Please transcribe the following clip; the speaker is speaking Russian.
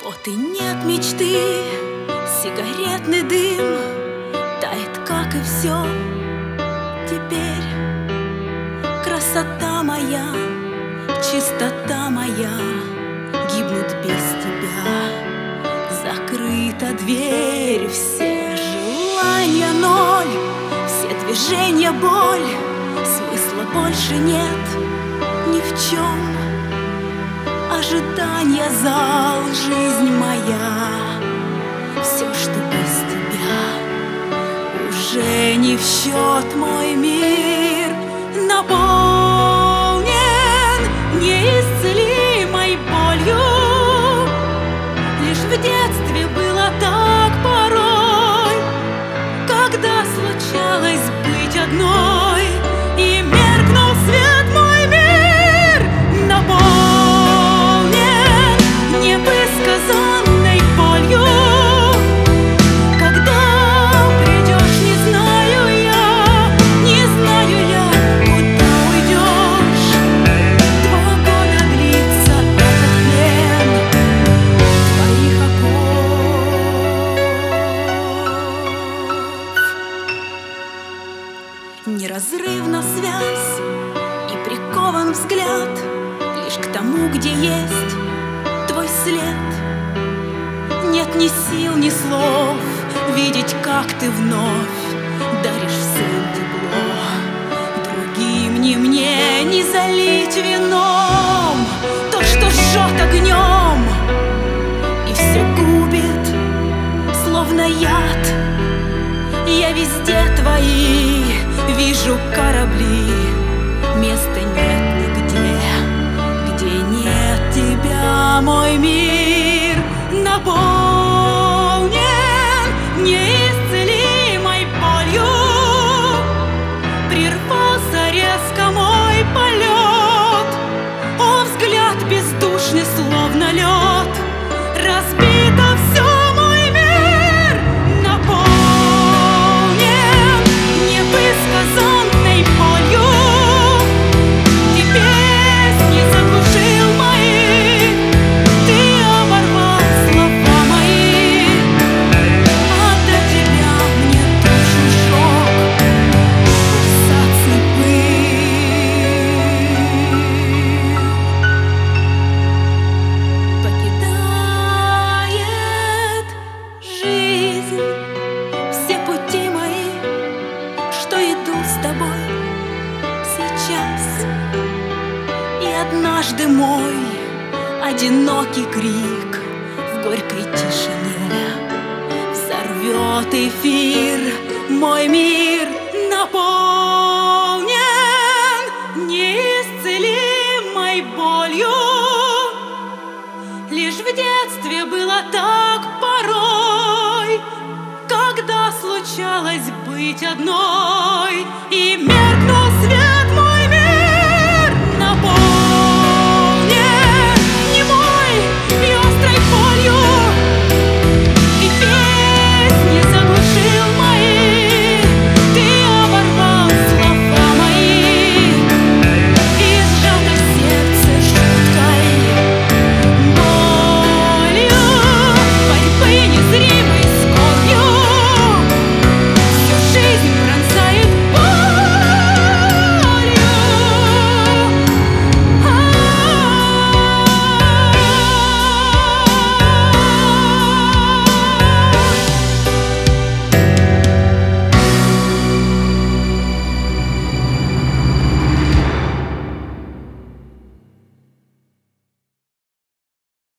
Вот и нет мечты, сигаретный дым тает, как и все. Теперь красота моя, чистота моя гибнут без тебя. Закрыта дверь, все желания ноль, все движения боль, смысла больше нет ни в чем. Ожидание зал, жизнь моя, все, что без тебя, уже не в счет. Мой мир наполнен неисцелимой болью. Лишь в детстве было так порой, когда случалось быть одной, и меркнул свет. Мой мир наполнен невысказанной болью. Когда придешь, не знаю я, куда уйдешь. 2 года длится этот плен твоих оков. Неразрывна связь и прикован взгляд лишь к тому, где есть твой след. Нет ни сил, ни слов видеть, как ты вновь даришь всем тепло. Другим, ни мне, не залить вином то, что жжет огнем и все губит, словно яд. Я везде твои вижу корабли, места нет нигде, где нет тебя. Мой мир наполнен неисцелимой болью. Прервался резко мой полет, о, взгляд бездушный, словно лед. Разбито все. Мой мир наполнен невысказанной болью. Ты песни заглушил мои, ты оборвал слова мои, а до тебя мне душу сжег пульсаций пыль. Покидает жизнь все пути мои, что иду с тобой сейчас. И однажды мой одинокий крик в горькой тишине взорвет эфир. Мой мир наполнен неисцелимой болью. Лишь в детстве было так порой, когда случалось быть одной, и меркнул свет.